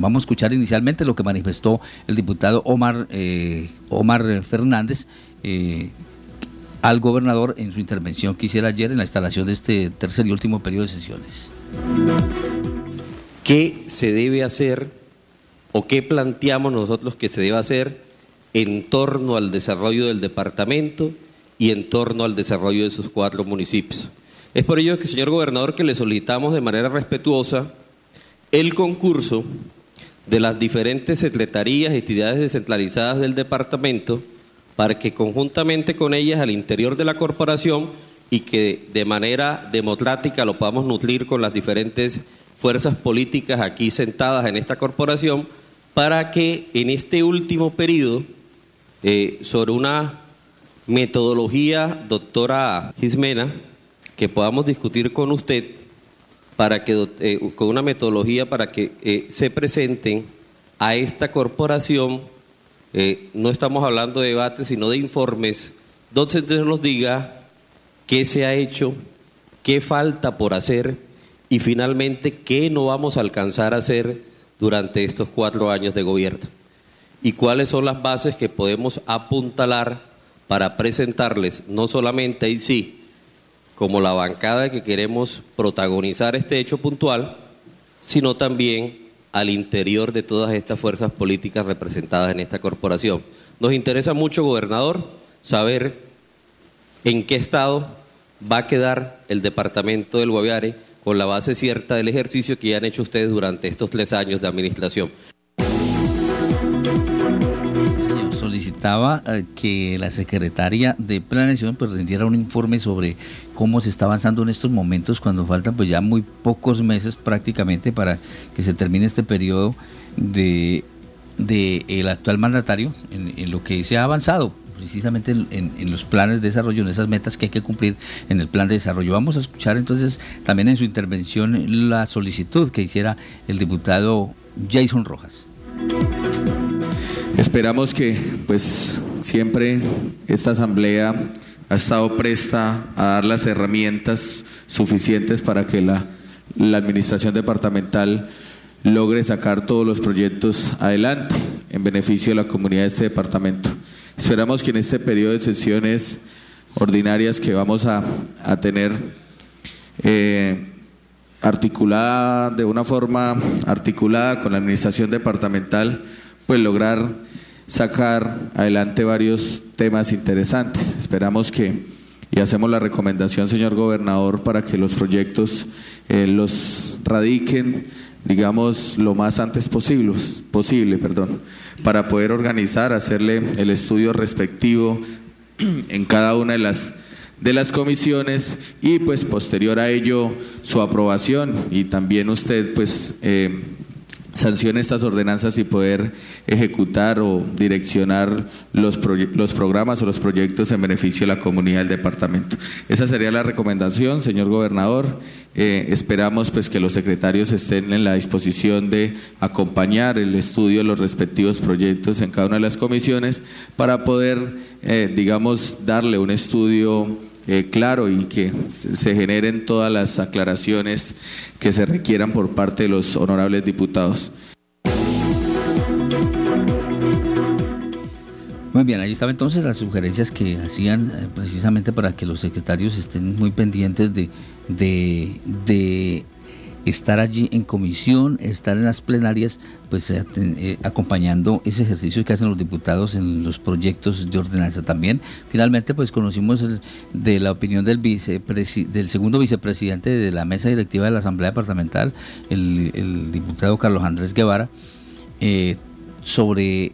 vamos a escuchar inicialmente lo que manifestó el diputado Omar Fernández al gobernador en su intervención que hiciera ayer en la instalación de este tercer y último periodo de sesiones. ¿Qué se debe hacer o qué planteamos nosotros que se debe hacer en torno al desarrollo del departamento y en torno al desarrollo de sus 4 municipios? Es por ello que, señor gobernador, que le solicitamos de manera respetuosa el concurso de las diferentes secretarías y entidades descentralizadas del departamento para que conjuntamente con ellas al interior de la corporación y que de manera democrática lo podamos nutrir con las diferentes fuerzas políticas aquí sentadas en esta corporación para que en este último periodo, sobre una metodología, doctora Ximena, que podamos discutir con usted para que con una metodología para que se presenten a esta corporación, no estamos hablando de debates sino de informes, donde se nos diga qué se ha hecho, qué falta por hacer y finalmente qué no vamos a alcanzar a hacer durante estos 4 años de gobierno y cuáles son las bases que podemos apuntalar para presentarles, no solamente ahí sí, como la bancada que queremos protagonizar este hecho puntual, sino también al interior de todas estas fuerzas políticas representadas en esta corporación. Nos interesa mucho, gobernador, saber en qué estado va a quedar el departamento del Guaviare con la base cierta del ejercicio que ya han hecho ustedes durante estos 3 años de administración. Solicitaba que la secretaria de Planeación pues rindiera un informe sobre cómo se está avanzando en estos momentos cuando faltan pues ya muy pocos meses prácticamente para que se termine este periodo de el actual mandatario en lo que se ha avanzado precisamente en los planes de desarrollo, en esas metas que hay que cumplir en el plan de desarrollo. Vamos a escuchar entonces también en su intervención la solicitud que hiciera el diputado Jason Rojas. Esperamos que pues siempre esta asamblea ha estado presta a dar las herramientas suficientes para que la administración departamental logre sacar todos los proyectos adelante en beneficio de la comunidad de este departamento. Esperamos que en este periodo de sesiones ordinarias que vamos a tener articulada de una forma articulada con la administración departamental, pues lograr sacar adelante varios temas interesantes. Esperamos y hacemos la recomendación, señor gobernador, para que los proyectos los radiquen, digamos, lo más antes posible, para poder organizar, hacerle el estudio respectivo en cada una de las comisiones y pues posterior a ello su aprobación y también usted pues sancione estas ordenanzas y poder ejecutar o direccionar los programas o los proyectos en beneficio de la comunidad del departamento. Esa sería la recomendación, señor gobernador. Esperamos pues que los secretarios estén en la disposición de acompañar el estudio de los respectivos proyectos en cada una de las comisiones para poder, digamos, darle un estudio claro y que se generen todas las aclaraciones que se requieran por parte de los honorables diputados. Muy bien, ahí estaban entonces las sugerencias que hacían precisamente para que los secretarios estén muy pendientes de estar allí en comisión, estar en las plenarias, pues acompañando ese ejercicio que hacen los diputados en los proyectos de ordenanza. También, finalmente, pues conocimos de la opinión del segundo vicepresidente de la mesa directiva de la Asamblea Departamental, el diputado Carlos Andrés Guevara, sobre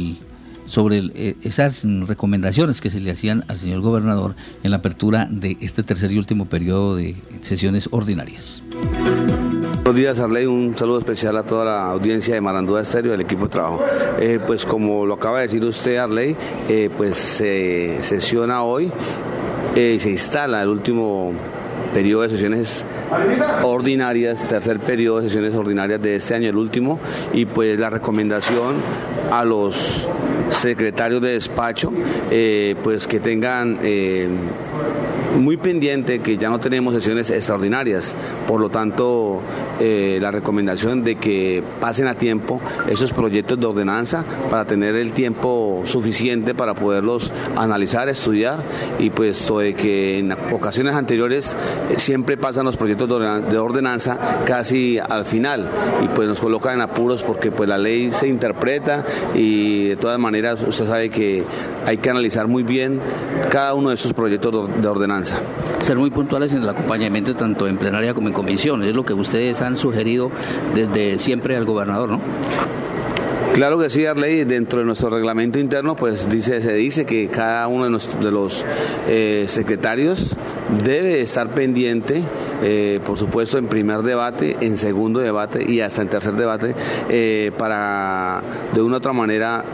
esas recomendaciones que se le hacían al señor gobernador en la apertura de este tercer y último periodo de sesiones ordinarias. Buenos días, Arley, un saludo especial a toda la audiencia de Marandúa Estéreo, del equipo de trabajo. Pues como lo acaba de decir usted, Arley, pues se sesiona hoy, se instala el último periodo de sesiones ordinarias, tercer periodo de sesiones ordinarias de este año, el último, y pues la recomendación a los secretarios de despacho, pues que tengan muy pendiente que ya no tenemos sesiones extraordinarias, por lo tanto la recomendación de que pasen a tiempo esos proyectos de ordenanza para tener el tiempo suficiente para poderlos analizar, estudiar, y puesto de que en ocasiones anteriores siempre pasan los proyectos de ordenanza casi al final y pues nos colocan en apuros porque pues la ley se interpreta y de todas maneras usted sabe que hay que analizar muy bien cada uno de esos proyectos de ordenanza. Ser muy puntuales en el acompañamiento tanto en plenaria como en comisión, es lo que ustedes han sugerido desde siempre al gobernador, ¿no? Claro que sí, Arley, dentro de nuestro reglamento interno pues se dice que cada uno de los secretarios debe estar pendiente, por supuesto en primer debate, en segundo debate y hasta en tercer debate, para de una u otra manera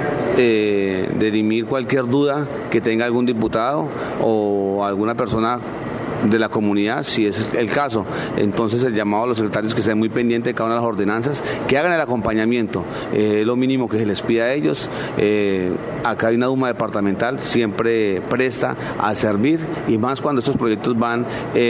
dirimir cualquier duda que tenga algún diputado o alguna persona de la comunidad, si es el caso. Entonces el llamado a los secretarios que estén muy pendientes de cada una de las ordenanzas, que hagan el acompañamiento, lo mínimo que se les pide a ellos. Acá hay una Duma departamental, siempre presta a servir, y más cuando estos proyectos van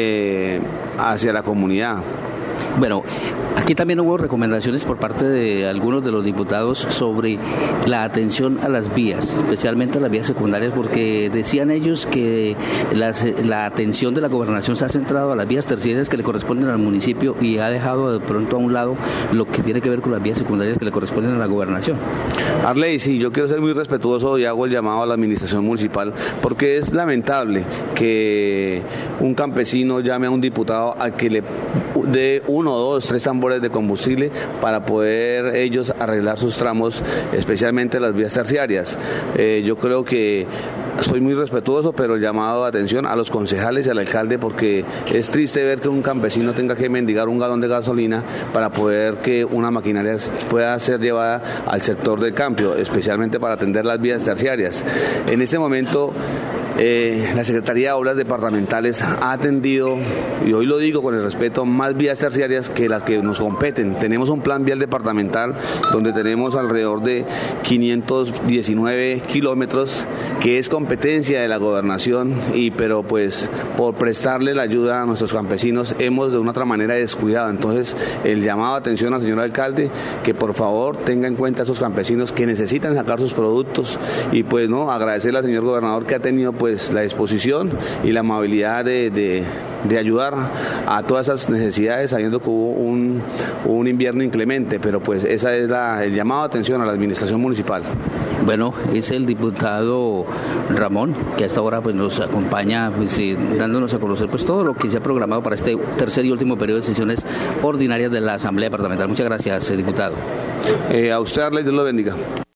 hacia la comunidad. Bueno, aquí también hubo recomendaciones por parte de algunos de los diputados sobre la atención a las vías, especialmente a las vías secundarias, porque decían ellos que la atención de la gobernación se ha centrado a las vías terciarias que le corresponden al municipio y ha dejado de pronto a un lado lo que tiene que ver con las vías secundarias que le corresponden a la gobernación. Arley, sí, yo quiero ser muy respetuoso y hago el llamado a la administración municipal, porque es lamentable que un campesino llame a un diputado a que le dé 1, 2, 3 tambores de combustible para poder ellos arreglar sus tramos, especialmente las vías terciarias. Yo creo que soy muy respetuoso, pero el llamado de atención a los concejales y al alcalde, porque es triste ver que un campesino tenga que mendigar un galón de gasolina para poder que una maquinaria pueda ser llevada al sector del campo, especialmente para atender las vías terciarias. En este momento la Secretaría de Obras Departamentales ha atendido, y hoy lo digo con el respeto, más vías terciarias que las que nos competen. Tenemos un plan vial departamental donde tenemos alrededor de 519 kilómetros que es competencia de la gobernación, pero pues por prestarle la ayuda a nuestros campesinos hemos de una otra manera descuidado. Entonces el llamado de atención al señor alcalde, que por favor tenga en cuenta a esos campesinos que necesitan sacar sus productos, y pues no, agradecerle al señor gobernador que ha tenido pues la disposición y la amabilidad de ayudar a todas esas necesidades, sabiendo que hubo un invierno inclemente, pero pues esa es el llamado de atención a la administración municipal. Bueno, es el diputado Ramón, que a esta hora pues nos acompaña, pues, dándonos a conocer pues todo lo que se ha programado para este tercer y último periodo de sesiones ordinarias de la Asamblea Departamental. Muchas gracias, diputado. A usted, Arley, Dios lo bendiga.